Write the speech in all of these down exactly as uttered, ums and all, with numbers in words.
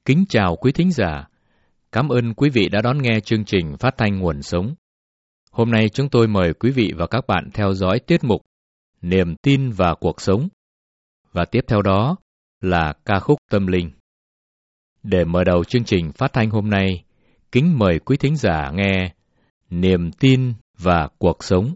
Kính chào quý thính giả. Cảm ơn quý vị đã đón nghe chương trình phát thanh Nguồn Sống. Hôm nay chúng tôi mời quý vị và các bạn theo dõi tiết mục Niềm tin và cuộc sống. Và tiếp theo đó là ca khúc tâm linh. Để mở đầu chương trình phát thanh hôm nay, kính mời quý thính giả nghe Niềm tin và cuộc sống.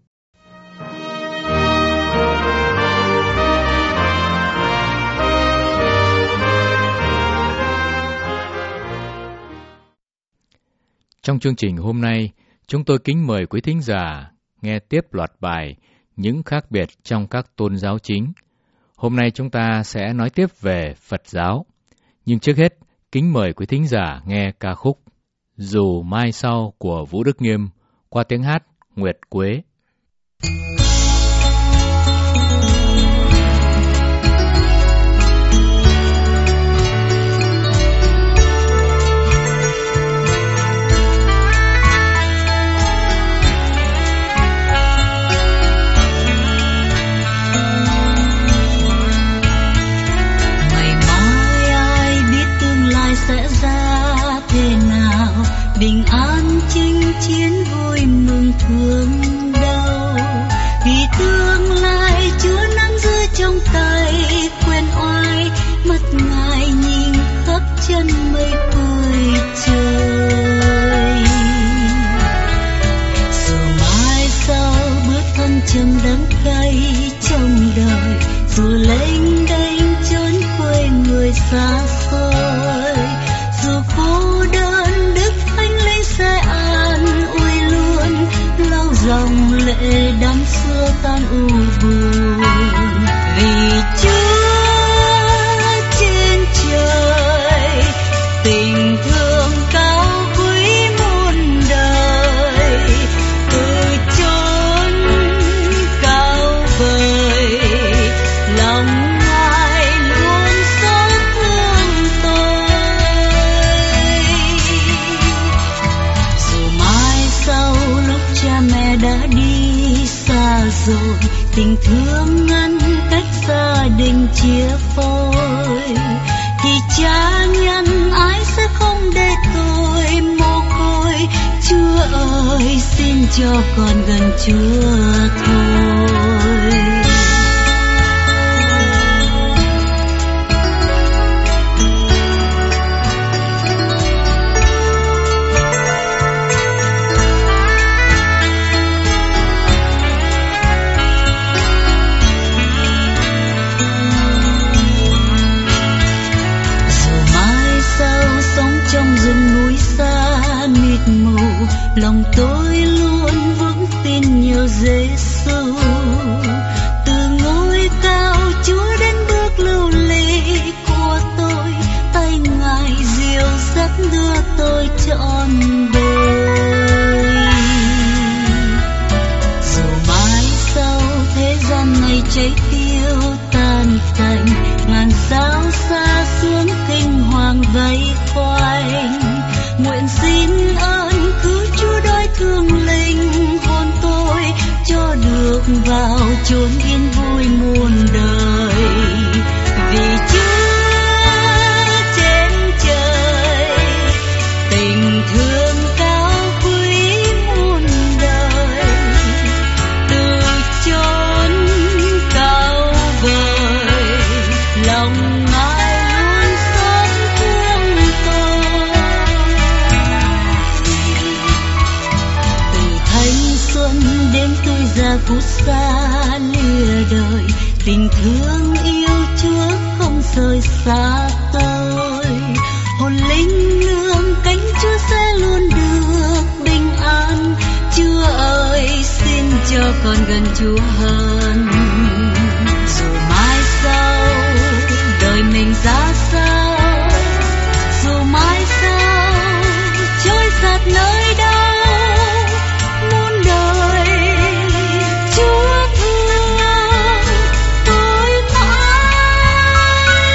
Trong chương trình hôm nay, chúng tôi kính mời quý thính giả nghe tiếp loạt bài Những khác biệt trong các tôn giáo chính. Hôm nay chúng ta sẽ nói tiếp về Phật giáo. Nhưng trước hết, kính mời quý thính giả nghe ca khúc Dù Mai Sau của Vũ Đức Nghiêm qua tiếng hát Nguyệt Quế. Bình an chinh chiến vui mừng thương đau, vì tương lai Chúa nắm giữ trong tay, quyền oai mắt Ngài nhìn khắp chân mây cười trời. Dù mai sau bước thân trầm đắng cay trong đời, dù lênh đênh trốn quê người xa xôi, dù cô đơn sẽ an ủi luôn, lau dòng lệ đắm xưa tan u buồn. Vì Chúa trên trời tình thương cao quý muôn đời, từ chốn cao vời lòng Ngài luôn xót thương tôi. Cha mẹ đã đi xa rồi, tình thương ngăn cách gia đình chia phôi, thì cha nhân ái sẽ không để tôi mồ côi. Chúa ơi, xin cho con gần Chúa thôi. Lòng tôi luôn vững tin nhiều Giêsu, từ ngôi cao Chúa đến bước lưu ly của tôi, tay Ngài dìu dắt đưa tôi trọn đời. Dù mai sau thế gian này cháy tiêu tan tành, ngàn sao xa xuống kinh hoàng vây quanh, nguyện xin ơn cứu Chúa đói thương linh hồn tôi, cho được vào chốn yên vui muôn đời. Vì Chúa trên trời tình thương cao quý muôn đời, từ chốn cao vời lòng Ngài luôn xót thương tôi. Từ thanh xuân đến tôi già phút xa lìa đời, tình thương yêu Chúa không rời xa tôi. Hồn linh nương cánh Chúa sẽ luôn được bình an. Chúa ơi, xin cho con gần Chúa hơn. Dù mai sau đời mình ra sao, dù mai sau trôi giạt nơi đâu, muôn đời Chúa thương tôi mãi.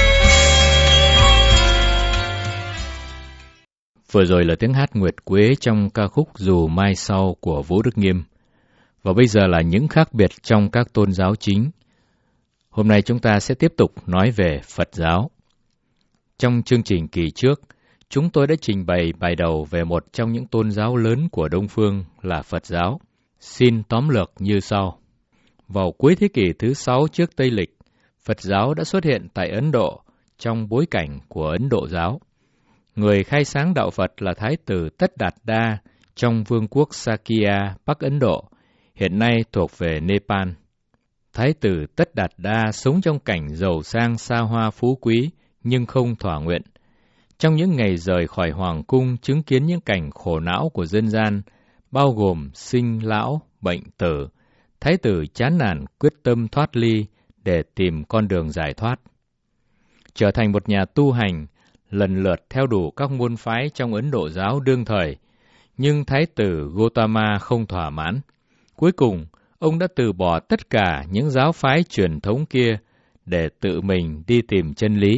Vừa rồi là tiếng hát Nguyệt Quế trong ca khúc Dù Mai Sau của Vũ Đức Nghiêm. Và bây giờ là những khác biệt trong các tôn giáo chính. Hôm nay chúng ta sẽ tiếp tục nói về Phật giáo. Trong chương trình kỳ trước, chúng tôi đã trình bày bài đầu về một trong những tôn giáo lớn của Đông Phương là Phật giáo. Xin tóm lược như sau. Vào cuối thế kỷ thứ sáu trước Tây Lịch, Phật giáo đã xuất hiện tại Ấn Độ trong bối cảnh của Ấn Độ giáo. Người khai sáng đạo Phật là Thái tử Tất Đạt Đa trong vương quốc Sakya, Bắc Ấn Độ, hiện nay thuộc về Nepal. Thái tử Tất Đạt Đa sống trong cảnh giàu sang xa hoa phú quý nhưng không thỏa nguyện. Trong những ngày rời khỏi hoàng cung chứng kiến những cảnh khổ não của dân gian, bao gồm sinh lão, bệnh tử, Thái tử chán nản quyết tâm thoát ly để tìm con đường giải thoát. Trở thành một nhà tu hành, lần lượt theo đủ các môn phái trong Ấn Độ giáo đương thời, nhưng Thái tử Gotama không thỏa mãn. Cuối cùng, ông đã từ bỏ tất cả những giáo phái truyền thống kia để tự mình đi tìm chân lý.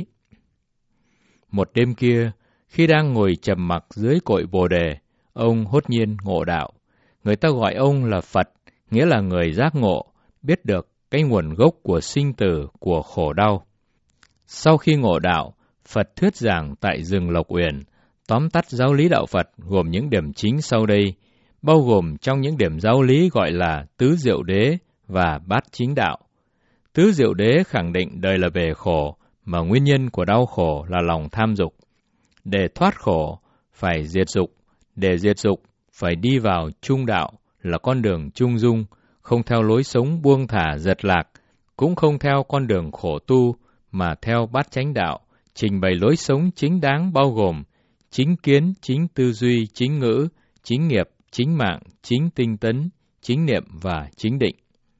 Một đêm kia, khi đang ngồi trầm mặc dưới cội Bồ Đề, ông hốt nhiên ngộ đạo. Người ta gọi ông là Phật, nghĩa là người giác ngộ, biết được cái nguồn gốc của sinh tử, của khổ đau. Sau khi ngộ đạo, Phật thuyết giảng tại rừng Lộc Uyển, tóm tắt giáo lý đạo Phật gồm những điểm chính sau đây, bao gồm trong những điểm giáo lý gọi là tứ diệu đế và bát chính đạo. Tứ diệu đế khẳng định đời là bể khổ, mà nguyên nhân của đau khổ là lòng tham dục. Để thoát khổ, phải diệt dục. Để diệt dục, phải đi vào trung đạo, là con đường trung dung, không theo lối sống buông thả giật lạc, cũng không theo con đường khổ tu, mà theo bát chánh đạo, trình bày lối sống chính đáng bao gồm chính kiến, chính tư duy, chính ngữ, chính nghiệp, chính mạng, chính tinh tấn, chính niệm và chính định.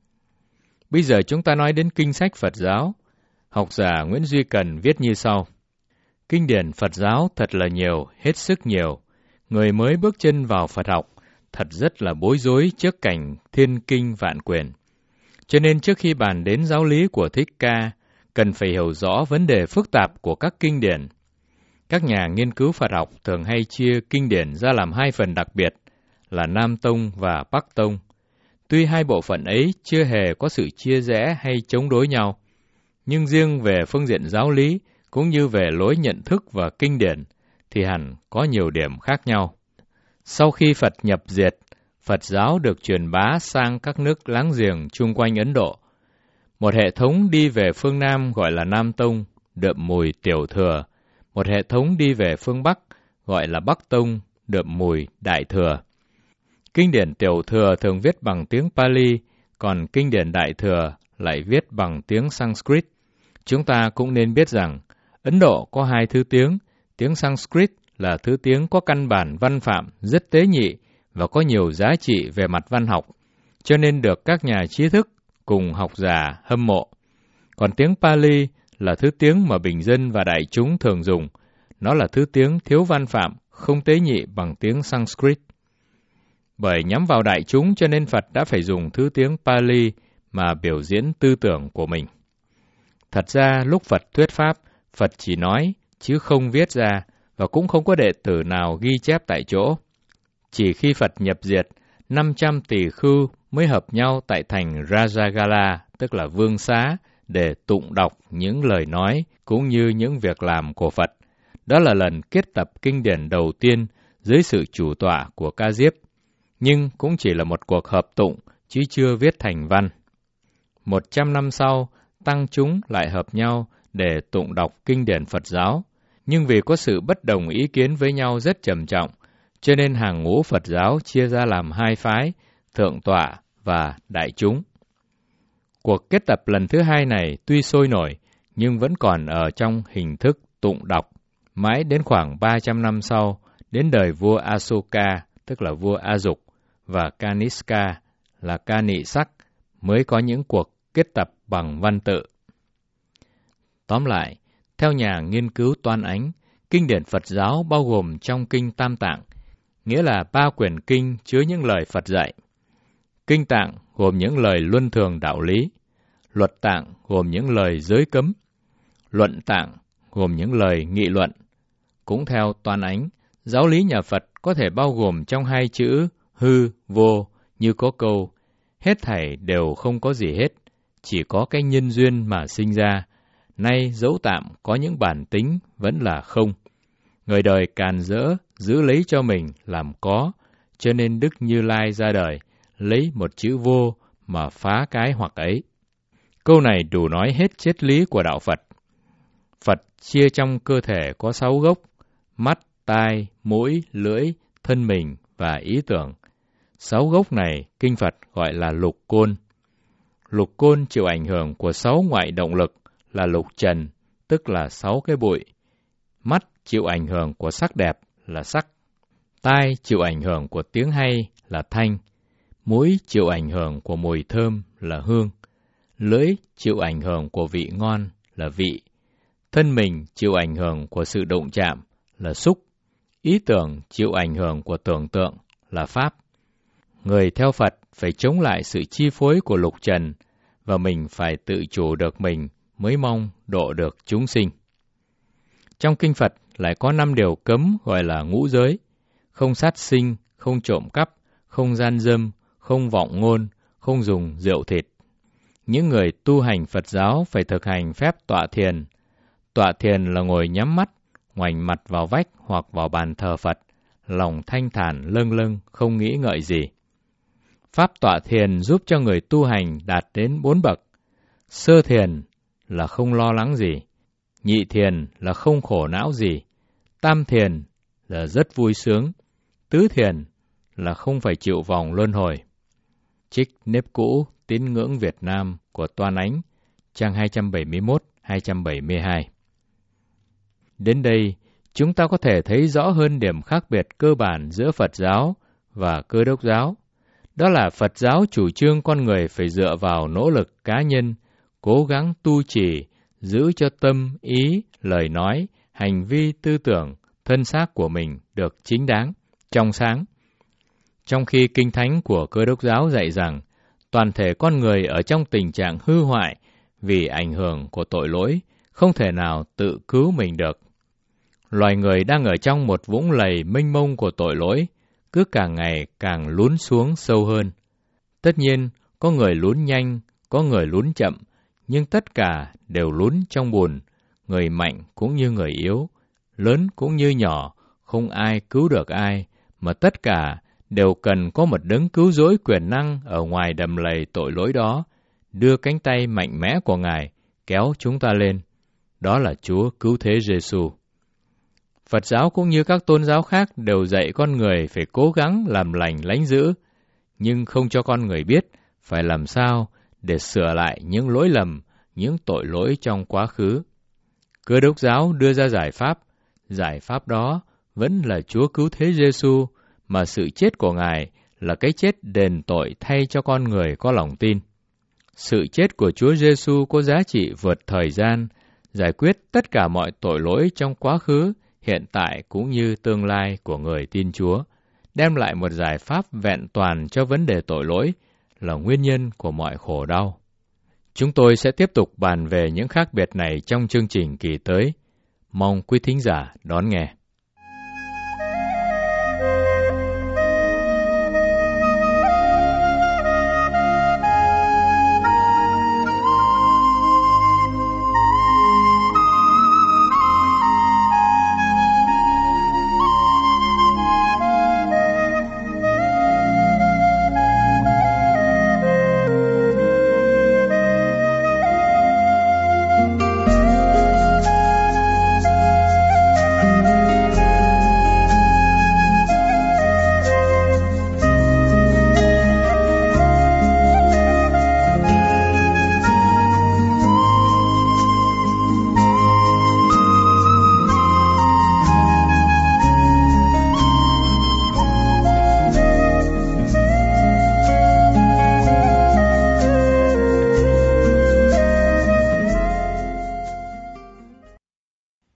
Bây giờ chúng ta nói đến kinh sách Phật giáo. Học giả Nguyễn Duy Cần viết như sau. Kinh điển Phật giáo thật là nhiều, hết sức nhiều. Người mới bước chân vào Phật học, thật rất là bối rối trước cảnh thiên kinh vạn quyền. Cho nên trước khi bàn đến giáo lý của Thích Ca, cần phải hiểu rõ vấn đề phức tạp của các kinh điển. Các nhà nghiên cứu Phật học thường hay chia kinh điển ra làm hai phần đặc biệt, là Nam Tông và Bắc Tông. Tuy hai bộ phận ấy chưa hề có sự chia rẽ hay chống đối nhau, nhưng riêng về phương diện giáo lý, cũng như về lối nhận thức và kinh điển, thì hẳn có nhiều điểm khác nhau. Sau khi Phật nhập diệt, Phật giáo được truyền bá sang các nước láng giềng chung quanh Ấn Độ. Một hệ thống đi về phương Nam gọi là Nam Tông, đượm mùi Tiểu Thừa. Một hệ thống đi về phương Bắc gọi là Bắc Tông, đượm mùi Đại Thừa. Kinh điển Tiểu Thừa thường viết bằng tiếng Pali, còn kinh điển Đại Thừa lại viết bằng tiếng Sanskrit. Chúng ta cũng nên biết rằng, Ấn Độ có hai thứ tiếng, tiếng Sanskrit là thứ tiếng có căn bản văn phạm rất tế nhị và có nhiều giá trị về mặt văn học, cho nên được các nhà trí thức cùng học giả hâm mộ. Còn tiếng Pali là thứ tiếng mà bình dân và đại chúng thường dùng, nó là thứ tiếng thiếu văn phạm, không tế nhị bằng tiếng Sanskrit. Bởi nhắm vào đại chúng cho nên Phật đã phải dùng thứ tiếng Pali mà biểu diễn tư tưởng của mình. Thật ra lúc Phật thuyết pháp, Phật chỉ nói chứ không viết ra và cũng không có đệ tử nào ghi chép tại chỗ. Chỉ khi Phật nhập diệt, năm trăm tỷ khưu mới hợp nhau tại thành Rajagala, tức là Vương Xá, để tụng đọc những lời nói cũng như những việc làm của Phật. Đó là lần kết tập kinh điển đầu tiên dưới sự chủ tọa của Ca Diếp, nhưng cũng chỉ là một cuộc hợp tụng chứ chưa viết thành văn. Một trăm năm sau, tăng chúng lại hợp nhau để tụng đọc kinh điển Phật giáo, nhưng vì có sự bất đồng ý kiến với nhau rất trầm trọng, cho nên hàng ngũ Phật giáo chia ra làm hai phái, thượng tọa và đại chúng. Cuộc kết tập lần thứ hai này tuy sôi nổi, nhưng vẫn còn ở trong hình thức tụng đọc. Mãi đến khoảng ba trăm năm sau, đến đời vua Asoka, tức là vua A Dục, và Kaniska là Ca Nị Sắc, mới có những cuộc kết tập bằng văn tự. Tóm lại, theo nhà nghiên cứu Toan Ánh, kinh điển Phật giáo bao gồm trong kinh Tam Tạng, nghĩa là ba quyển kinh chứa những lời Phật dạy. Kinh Tạng gồm những lời luân thường đạo lý, Luật Tạng gồm những lời giới cấm, Luận Tạng gồm những lời nghị luận. Cũng theo Toan Ánh, giáo lý nhà Phật có thể bao gồm trong hai chữ hư, vô, như có câu, hết thảy đều không có gì hết, chỉ có cái nhân duyên mà sinh ra. Nay dẫu tạm có những bản tính vẫn là không. Người đời càn rỡ giữ lấy cho mình làm có, cho nên Đức Như Lai ra đời, lấy một chữ vô mà phá cái hoặc ấy. Câu này đủ nói hết triết lý của đạo Phật. Phật chia trong cơ thể có sáu gốc: mắt, tai, mũi, lưỡi, thân mình và ý tưởng. Sáu gốc này Kinh Phật gọi là lục côn. Lục côn chịu ảnh hưởng của sáu ngoại động lực là lục trần, tức là sáu cái bụi. Mắt chịu ảnh hưởng của sắc đẹp là sắc. Tai chịu ảnh hưởng của tiếng hay là thanh. Mũi chịu ảnh hưởng của mùi thơm là hương. Lưỡi chịu ảnh hưởng của vị ngon là vị. Thân mình chịu ảnh hưởng của sự đụng chạm là xúc. Ý tưởng chịu ảnh hưởng của tưởng tượng là pháp. Người theo Phật phải chống lại sự chi phối của lục trần, và mình phải tự chủ được mình mới mong độ được chúng sinh. Trong Kinh Phật lại có năm điều cấm gọi là ngũ giới: không sát sinh, không trộm cắp, không gian dâm, không vọng ngôn, không dùng rượu thịt. Những người tu hành Phật giáo phải thực hành phép tọa thiền. Tọa thiền là ngồi nhắm mắt, ngoảnh mặt vào vách hoặc vào bàn thờ Phật, lòng thanh thản lâng lâng, không nghĩ ngợi gì. Pháp tọa thiền giúp cho người tu hành đạt đến bốn bậc. Sơ thiền là không lo lắng gì. Nhị thiền là không khổ não gì. Tam thiền là rất vui sướng. Tứ thiền là không phải chịu vòng luân hồi. Trích nếp cũ tín ngưỡng Việt Nam của Toan Ánh, trang hai trăm bảy mươi mốt đến hai trăm bảy mươi hai. Đến đây, chúng ta có thể thấy rõ hơn điểm khác biệt cơ bản giữa Phật giáo và Cơ đốc giáo. Đó là Phật giáo chủ trương con người phải dựa vào nỗ lực cá nhân, cố gắng tu trì, giữ cho tâm, ý, lời nói, hành vi, tư tưởng, thân xác của mình được chính đáng, trong sáng. Trong khi Kinh Thánh của Cơ đốc giáo dạy rằng, toàn thể con người ở trong tình trạng hư hoại vì ảnh hưởng của tội lỗi, không thể nào tự cứu mình được. Loài người đang ở trong một vũng lầy mênh mông của tội lỗi, cứ càng ngày càng lún xuống sâu hơn. Tất nhiên, có người lún nhanh, có người lún chậm, nhưng tất cả đều lún trong bùn, người mạnh cũng như người yếu, lớn cũng như nhỏ, không ai cứu được ai, mà tất cả đều cần có một đấng cứu rỗi quyền năng ở ngoài đầm lầy tội lỗi đó, đưa cánh tay mạnh mẽ của Ngài kéo chúng ta lên. Đó là Chúa Cứu Thế Giêsu. Phật giáo cũng như các tôn giáo khác đều dạy con người phải cố gắng làm lành lánh dữ, nhưng không cho con người biết phải làm sao để sửa lại những lỗi lầm, những tội lỗi trong quá khứ. Cơ đốc giáo đưa ra giải pháp, giải pháp đó vẫn là Chúa Cứu Thế Giêsu, mà sự chết của Ngài là cái chết đền tội thay cho con người có lòng tin. Sự chết của Chúa Giêsu có giá trị vượt thời gian, giải quyết tất cả mọi tội lỗi trong quá khứ, hiện tại cũng như tương lai của người tin Chúa, đem lại một giải pháp vẹn toàn cho vấn đề tội lỗi, là nguyên nhân của mọi khổ đau. Chúng tôi sẽ tiếp tục bàn về những khác biệt này trong chương trình kỳ tới. Mong quý thính giả đón nghe.